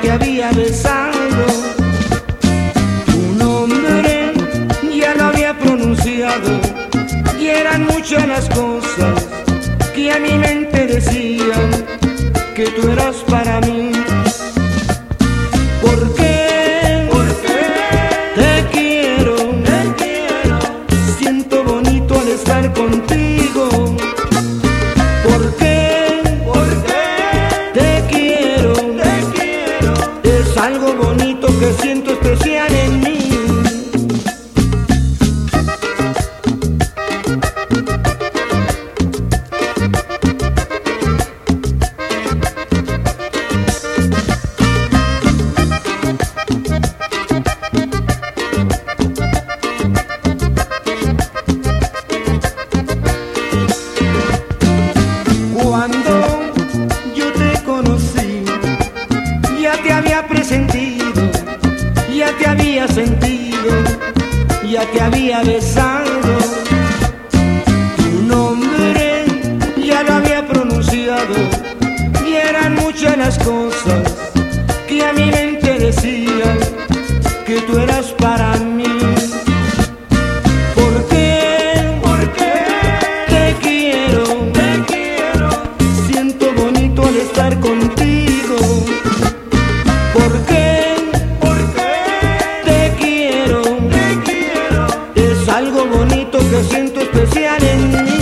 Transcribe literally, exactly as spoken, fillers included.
te había besado. Tu nombre ya lo había pronunciado y eran muchas las cosas que a mi mente decían que tú eras para mí. ¿Por qué? Porque Te quiero, te quiero, siento bonito al estar contigo. ¿Por qué? porque Te quiero, te quiero. es algo bonito que siento especial en mí. Cuando yo te conocí, ya te había presentido, ya te había sentido, ya te había besado. Tu nombre ya lo había pronunciado y eran muchas las cosas que a mi mente decían que tú eras para mí. ¿Por qué? Porque Te quiero, te quiero, siento bonito al estar contigo. ¿Por qué? porque Te quiero, te quiero. es algo bonito que siento especial en mí.